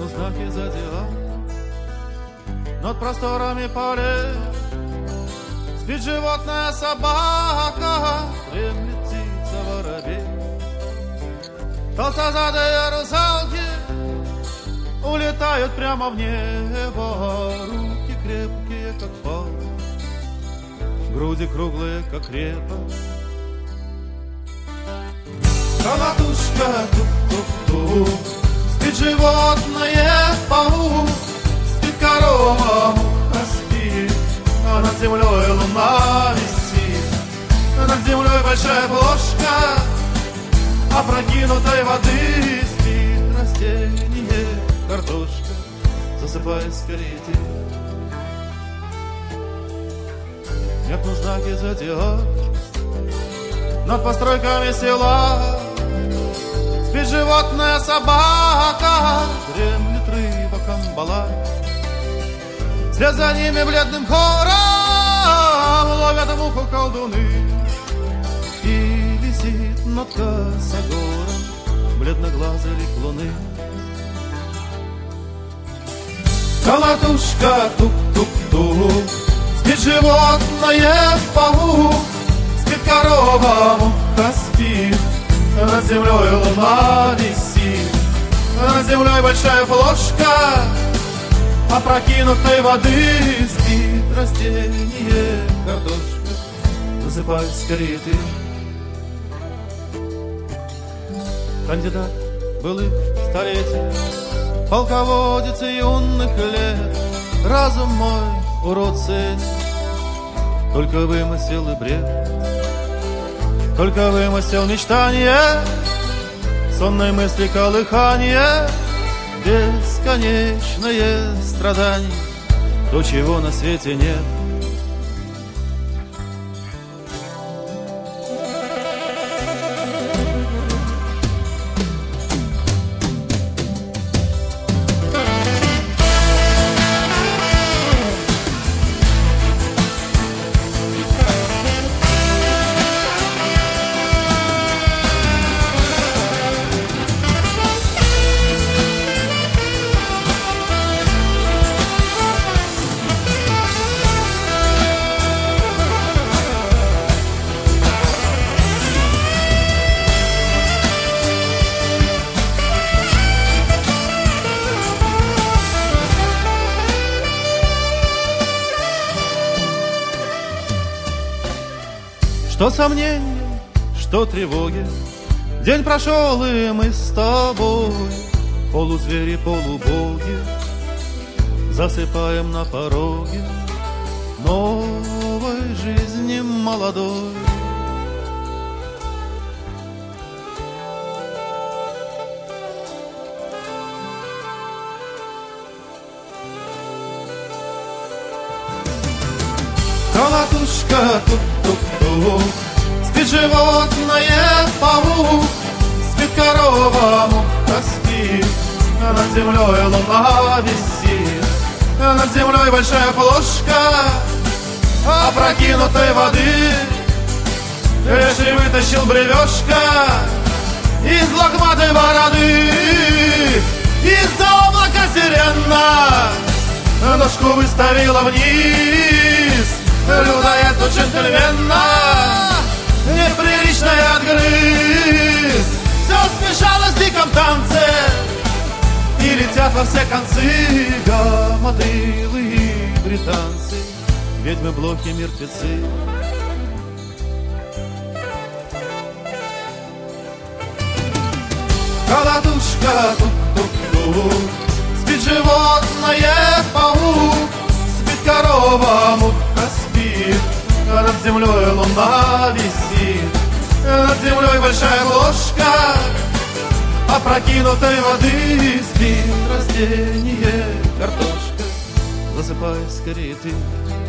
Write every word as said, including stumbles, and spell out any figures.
Меркнут знаки зодиака над просторами полей. Спит животное, собака, дремлет птица, воробей. Толстозадые русалки улетают прямо в небо. Руки крепкие, как палки, груди круглые, как крепость. Колотушка, тук-тук-тук, спит животное, паук, спит корова, муха спит, а над землей луна висит. Над землей большая плошка опрокинутой воды. Спит растение, картошка, засыпает скорее ты. Меркнут знаки зодиака над постройками села. Спит животное, собака, дремлет рыба, камбала. Вслед за ними бледным хором ловят муху колдуны. И висит над косогором бледноглазый лик луны. Колотушка, тук-тук-тук, спит животное, паук, спит корова, муха спит, над землей луна висит. Над землей большая плошка опрокинутой воды. Спит растение, картошка, засыпай скорее ты. Кандидат былых столетий, полководец юных лет, разум мой урод ценит, только вымысел и бред. Только вымысел мечтания, сонной мысли колыхание, бесконечное страдание, то, чего на свете нет. Что сомнения, что тревоги, день прошел, и мы с тобой, полузвери, полубоги, засыпаем на пороге новой жизни молодой. Колотушка, тук-тук-тук, спит животное, паук, спит корова, муха спит, над землей луна висит. Над землей большая плошка опрокинутой воды. Леший вытащил бревешко из лохматой бороды. Из-за облака сирена ножку выставила вниз. Людоед джентльмена неприличный отгрыз. Все смешалось в диком танце, и летят во все концы гамадрилы и британцы, ведьмы, блохи, мертвецы. Колотушка, тук-тук-тук, спит животное, паук, спит корова, муха спит, над землей луна висит. Над землей большая ложка опрокинутой воды. Спит растение, картошка, засыпай скорее ты.